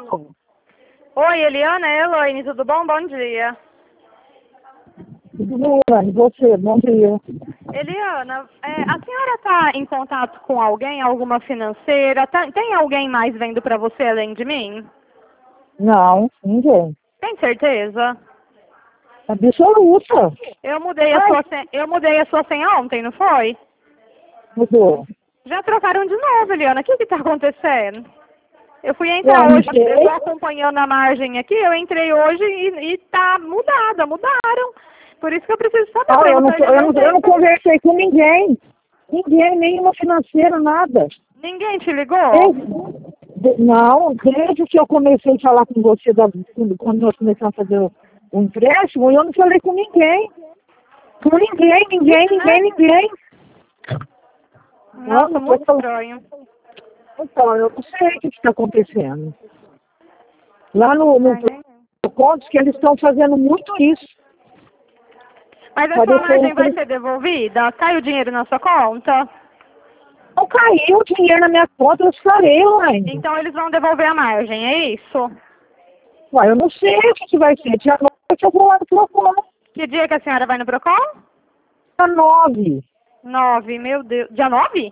Oi, Eliana, é Elaine, tudo bom? Bom dia. Tudo bem, Elaine? Você, bom dia. Eliana, a senhora está em contato com alguém, alguma financeira? Tem alguém mais vendo para você além de mim? Não, ninguém. Tem certeza? Absoluta. Eu mudei a sua senha ontem, não foi? Mudou. Já trocaram de novo, Eliana. O que está acontecendo? Eu fui entrar Não hoje, sei. eu estou acompanhando a margem aqui, eu entrei hoje e tá mudaram. Por isso que eu preciso saber. Ah, eu não conversei com ninguém. Ninguém, nenhuma financeira, nada. Ninguém te ligou? Não, desde que eu comecei a falar com você, quando nós começamos a fazer o empréstimo, eu não falei com ninguém. Com ninguém. Nossa, muito estranho. Então, eu não sei o que está acontecendo. Lá no contos que eles estão fazendo muito isso. Mas a sua margem vai ser devolvida? Cai o dinheiro na sua conta? Não caiu o dinheiro na minha conta, eu falei, Elaine. Então eles vão devolver a margem, é isso? Ué, eu não sei o que vai ser. Dia 9 eu vou lá no Procon. Que dia que a senhora vai no Procon? Dia 9. 9, meu Deus. Dia 9?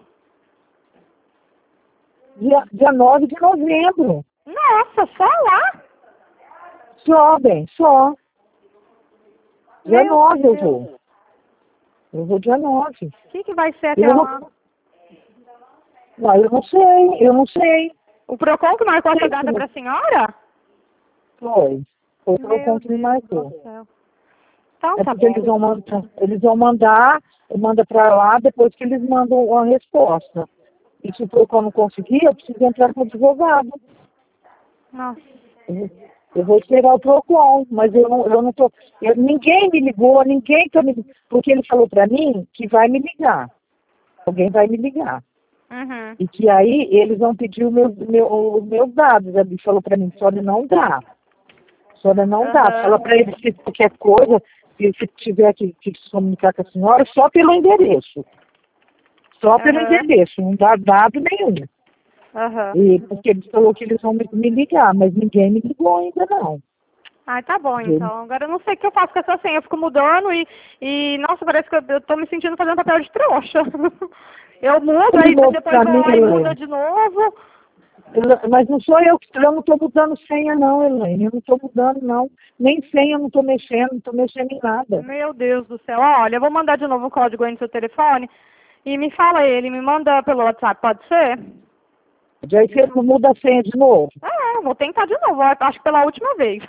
Dia 9 de novembro. Nossa, só lá? Só, bem, só. Dia Meu 9 eu Deus. vou. Eu vou dia 9. O que vai ser até lá? Ué, eu não sei. O Procon que marcou essa data para a senhora? Foi o Procon que me marcou. Então, tá porque bom. eles vão mandar, manda para lá, depois que eles mandam uma resposta. E se o Procon não conseguir, eu preciso entrar com o advogado. Nossa. Eu vou esperar o Procon, mas eu não tô. Ninguém me ligou, porque ele falou para mim que vai me ligar. Alguém vai me ligar. Uhum. E que aí eles vão pedir os meus dados. Ele falou para mim, só não dá. Fala para eles que qualquer coisa, se tiver que se comunicar com a senhora, só pelo endereço. Só pelo endereço, não dá dado nenhum. E porque eles falou que eles vão me ligar, mas ninguém me ligou ainda não. Ah, tá bom, então. Agora eu não sei o que eu faço com essa senha. Eu fico mudando nossa, parece que eu tô me sentindo fazendo papel de trouxa. Eu mudo, aí depois vou lá e muda de novo. Mas não sou eu não estou mudando senha não, Elaine. Eu não estou mudando não. Nem senha eu não estou mexendo em nada. Meu Deus do céu. Olha, eu vou mandar de novo o código aí no seu telefone e me fala ele, me manda pelo WhatsApp, pode ser? Aí você muda a senha de novo. Eu vou tentar de novo, acho que pela última vez.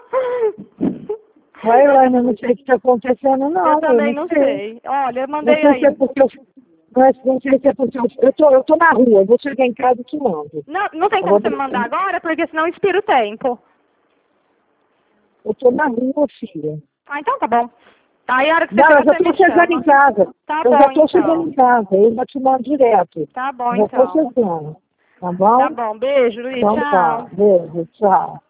Vai, Elaine, eu não sei o que está acontecendo não. Eu também não sei. Olha, eu mandei não aí. Sei se é porque não sei se é porque eu tô na rua, eu vou chegar em casa e te mando. Não tem como você me mandar agora, porque senão expira o tempo. Eu tô na rua, filha. Ah, então tá bom. Aí a hora que você Não, chegar, eu já você tô me chegando chama. em casa. Tá Eu bom, já tô então. chegando em casa, eu já te mando direto. Tá bom, Já tô então. chegando. Tá bom? Tá bom, beijo, Luiz, Então tchau. tá, beijo, tchau.